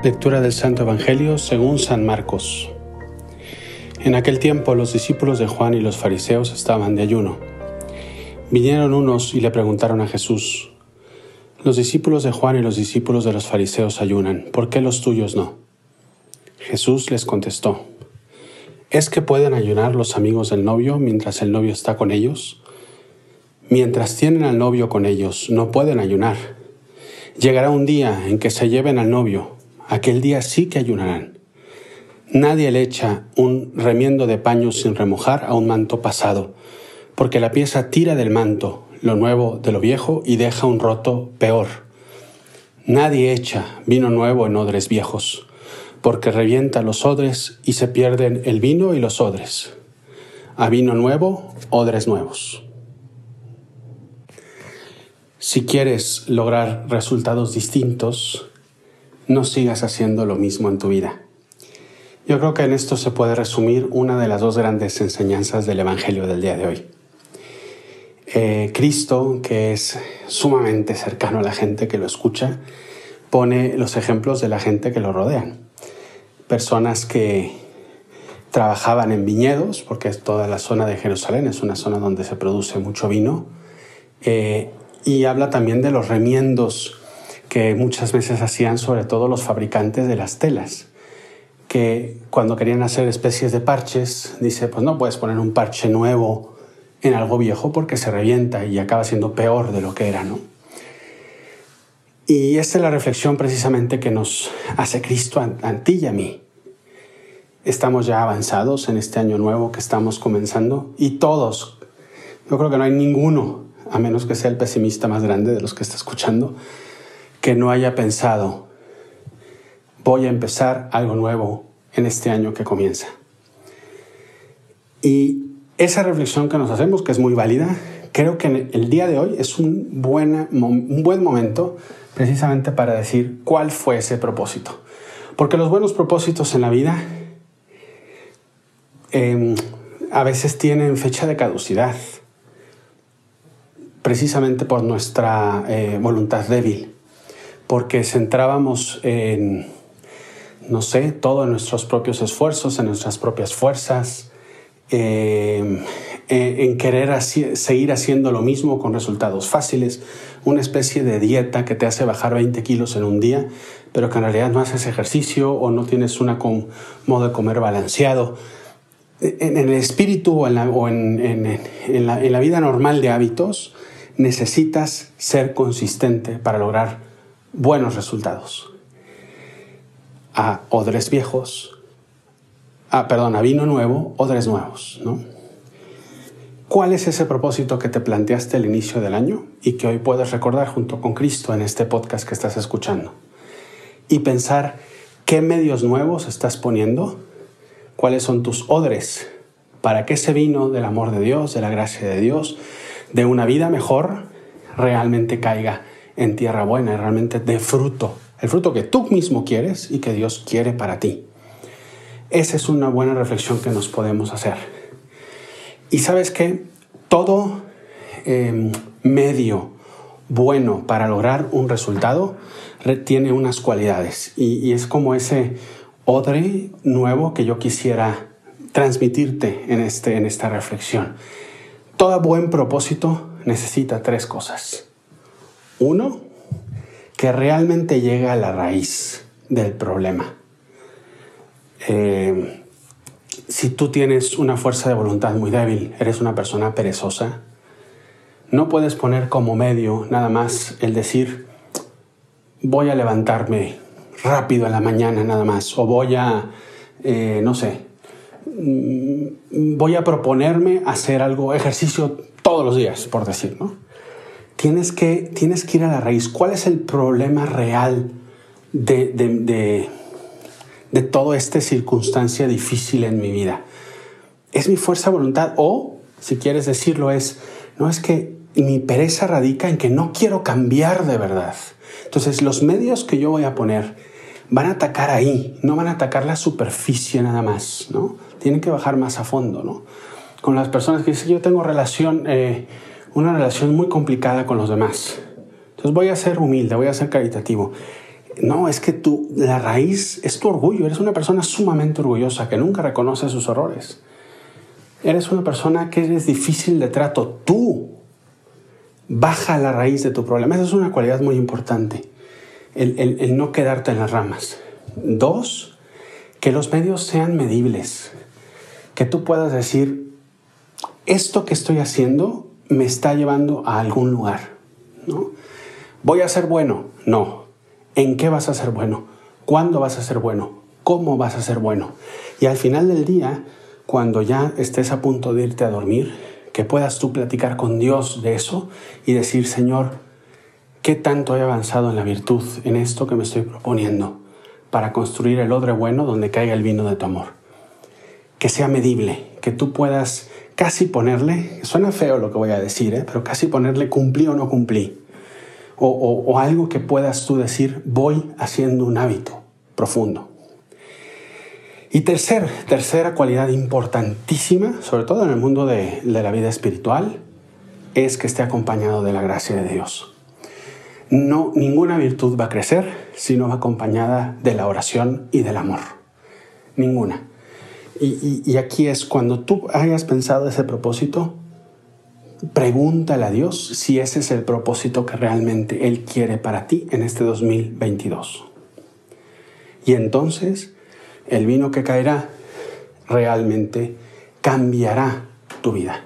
Lectura del Santo Evangelio según San Marcos. En aquel tiempo los discípulos de Juan y los fariseos estaban de ayuno. Vinieron unos y le preguntaron a Jesús: «Los discípulos de Juan y los discípulos de los fariseos ayunan, ¿por qué los tuyos no?» Jesús les contestó: ¿Es que pueden ayunar los amigos del novio mientras el novio está con ellos? Mientras tienen al novio con ellos, no pueden ayunar. Llegará un día en que se lleven al novio. Aquel día sí que ayunarán. Nadie le echa un remiendo de paño sin remojar a un manto pasado, porque la pieza tira del manto lo nuevo de lo viejo y deja un roto peor. Nadie echa vino nuevo en odres viejos, porque revienta los odres y se pierden el vino y los odres. A vino nuevo, odres nuevos. Si quieres lograr resultados distintos, no sigas haciendo lo mismo en tu vida. Yo creo que en esto se puede resumir una de las dos grandes enseñanzas del Evangelio del día de hoy. Cristo, que es sumamente cercano a la gente que lo escucha, pone los ejemplos de la gente que lo rodean. Personas que trabajaban en viñedos, porque toda la zona de Jerusalén es una zona donde se produce mucho vino, y habla también de los remiendos que muchas veces hacían sobre todo los fabricantes de las telas, que cuando querían hacer especies de parches, dice, pues no puedes poner un parche nuevo en algo viejo porque se revienta y acaba siendo peor de lo que era, ¿no? Y esta es la reflexión precisamente que nos hace Cristo a ti y a mí. Estamos ya avanzados en este año nuevo que estamos comenzando y todos, yo creo que no hay ninguno, a menos que sea el pesimista más grande de los que está escuchando, que no haya pensado, voy a empezar algo nuevo en este año que comienza. Y esa reflexión que nos hacemos, que es muy válida, creo que el día de hoy es un buen momento precisamente para decir cuál fue ese propósito. Porque los buenos propósitos en la vida a veces tienen fecha de caducidad, precisamente por nuestra voluntad débil. Porque centrábamos en, todo en nuestros propios esfuerzos, en nuestras propias fuerzas, en querer seguir haciendo lo mismo con resultados fáciles, una especie de dieta que te hace bajar 20 kilos en un día, pero que en realidad no haces ejercicio o no tienes un modo de comer balanceado. En el espíritu o en la vida normal de hábitos, necesitas ser consistente para lograr buenos resultados. A vino nuevo, odres nuevos, ¿no? ¿Cuál es ese propósito que te planteaste al inicio del año y que hoy puedes recordar junto con Cristo en este podcast que estás escuchando? Y pensar qué medios nuevos estás poniendo, cuáles son tus odres para que ese vino del amor de Dios, de la gracia de Dios, de una vida mejor, realmente caiga en tierra buena y realmente dé fruto, el fruto que tú mismo quieres y que Dios quiere para ti. Esa es una buena reflexión que nos podemos hacer. Y ¿sabes qué? Todo medio bueno para lograr un resultado tiene unas cualidades y es como ese odre nuevo que yo quisiera transmitirte en esta reflexión. Todo buen propósito necesita 3 cosas. 1, que realmente llegue a la raíz del problema. Si tú tienes una fuerza de voluntad muy débil, eres una persona perezosa, no puedes poner como medio nada más el decir, voy a levantarme rápido en la mañana nada más, o voy a, voy a proponerme hacer ejercicio todos los días, por decir, ¿no? Tienes que ir a la raíz. ¿Cuál es el problema real de toda esta circunstancia difícil en mi vida? ¿Es mi fuerza de voluntad? O, si quieres decirlo, es que mi pereza radica en que no quiero cambiar de verdad. Entonces, los medios que yo voy a poner van a atacar ahí, no van a atacar la superficie nada más, ¿no? Tienen que bajar más a fondo, ¿no? Con las personas que dicen, yo tengo una relación muy complicada con los demás. Entonces voy a ser humilde, voy a ser caritativo. No, es que la raíz es tu orgullo. Eres una persona sumamente orgullosa que nunca reconoce sus errores. Eres una persona que eres difícil de trato. Tú baja la raíz de tu problema. Esa es una cualidad muy importante. El no quedarte en las ramas. 2, que los medios sean medibles. Que tú puedas decir, esto que estoy haciendo me está llevando a algún lugar, ¿no? ¿Voy a ser bueno? No. ¿En qué vas a ser bueno? ¿Cuándo vas a ser bueno? ¿Cómo vas a ser bueno? Y al final del día, cuando ya estés a punto de irte a dormir, que puedas tú platicar con Dios de eso y decir, Señor, ¿qué tanto he avanzado en la virtud, en esto que me estoy proponiendo para construir el odre bueno donde caiga el vino de tu amor? Que sea medible, que tú puedas casi ponerle, suena feo lo que voy a decir, pero casi ponerle cumplí o no cumplí. O algo que puedas tú decir, voy haciendo un hábito profundo. Y tercera cualidad importantísima, sobre todo en el mundo de la vida espiritual, es que esté acompañado de la gracia de Dios. No, ninguna virtud va a crecer si no va acompañada de la oración y del amor. Ninguna. Y aquí es cuando tú hayas pensado ese propósito, pregúntale a Dios si ese es el propósito que realmente Él quiere para ti en este 2022. Y entonces el vino que caerá realmente cambiará tu vida.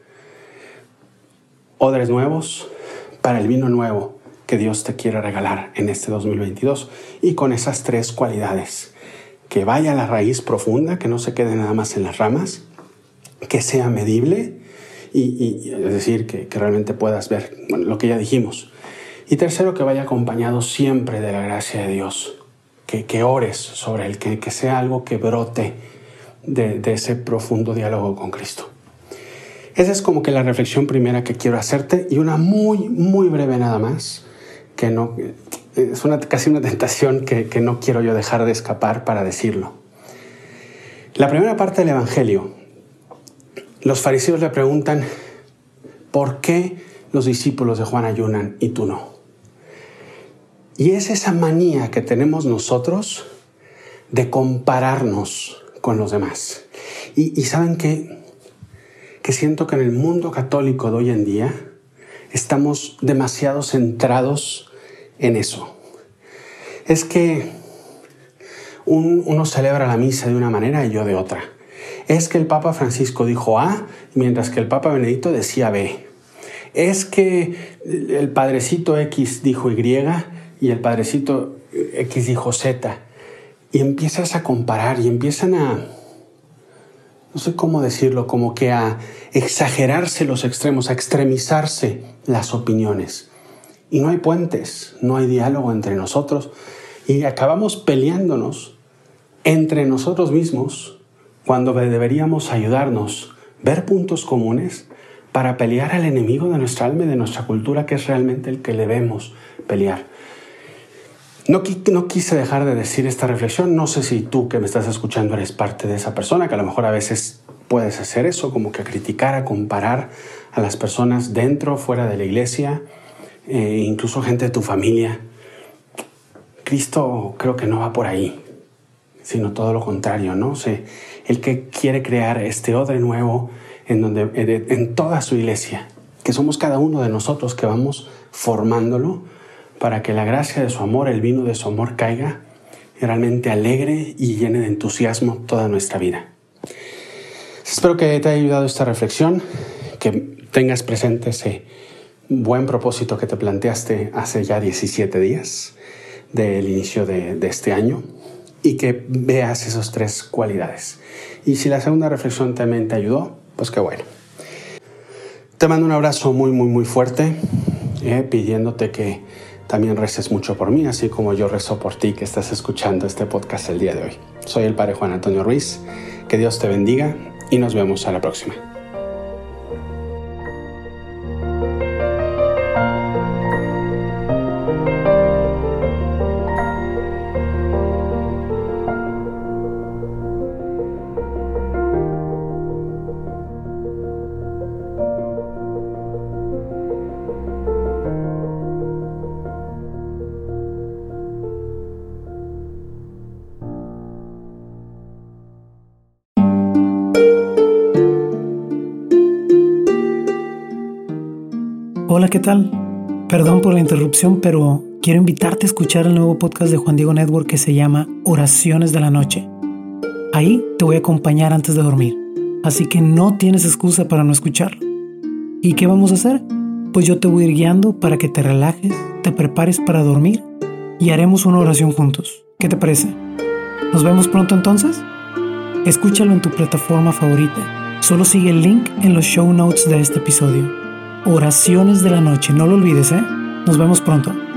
Odres nuevos para el vino nuevo que Dios te quiere regalar en este 2022. Y con esas 3 cualidades. Que vaya a la raíz profunda, que no se quede nada más en las ramas, que sea medible y es decir, que realmente puedas ver lo que ya dijimos. Y tercero, que vaya acompañado siempre de la gracia de Dios, que ores sobre él, que sea algo que brote de ese profundo diálogo con Cristo. Esa es como que la reflexión primera que quiero hacerte, y una muy, muy breve nada más, que no... Es casi una tentación que no quiero yo dejar de escapar para decirlo. La primera parte del Evangelio, los fariseos le preguntan, ¿por qué los discípulos de Juan ayunan y tú no? Y es esa manía que tenemos nosotros de compararnos con los demás. Y ¿saben qué? Que siento que en el mundo católico de hoy en día estamos demasiado centrados en eso. Es que uno celebra la misa de una manera y yo de otra. Es que el Papa Francisco dijo A, mientras que el Papa Benedicto decía B. Es que el Padrecito X dijo Y y el Padrecito X dijo Z. Y empiezas a comparar y empiezan a, no sé cómo decirlo, como que a exagerarse los extremos, a extremizarse las opiniones. Y no hay puentes, no hay diálogo entre nosotros y acabamos peleándonos entre nosotros mismos cuando deberíamos ayudarnos, ver puntos comunes para pelear al enemigo de nuestra alma y de nuestra cultura, que es realmente el que debemos pelear. No quise dejar de decir esta reflexión. No sé si tú que me estás escuchando eres parte de esa persona, que a lo mejor a veces puedes hacer eso, como que a criticar, a comparar a las personas dentro o fuera de la iglesia, incluso gente de tu familia. Cristo creo que no va por ahí, sino todo lo contrario, ¿no? El que quiere crear este odre nuevo en toda su iglesia, que somos cada uno de nosotros que vamos formándolo para que la gracia de su amor, el vino de su amor caiga y realmente alegre y llene de entusiasmo toda nuestra vida. Espero que te haya ayudado esta reflexión, que tengas presente ese buen propósito que te planteaste hace ya 17 días del inicio de este año y que veas esas 3 cualidades. Y si la segunda reflexión también te ayudó, pues qué bueno. Te mando un abrazo muy, muy, muy fuerte, pidiéndote que también reces mucho por mí, así como yo rezo por ti que estás escuchando este podcast el día de hoy. Soy el Padre Juan Antonio Ruiz. Que Dios te bendiga y nos vemos a la próxima. Hola, ¿qué tal? Perdón por la interrupción, pero quiero invitarte a escuchar el nuevo podcast de Juan Diego Network que se llama Oraciones de la Noche. Ahí te voy a acompañar antes de dormir, así que no tienes excusa para no escucharlo. ¿Y qué vamos a hacer? Pues yo te voy a ir guiando para que te relajes, te prepares para dormir y haremos una oración juntos. ¿Qué te parece? ¿Nos vemos pronto entonces? Escúchalo en tu plataforma favorita. Solo sigue el link en los show notes de este episodio. Oraciones de la Noche, no lo olvides, ¿eh? Nos vemos pronto.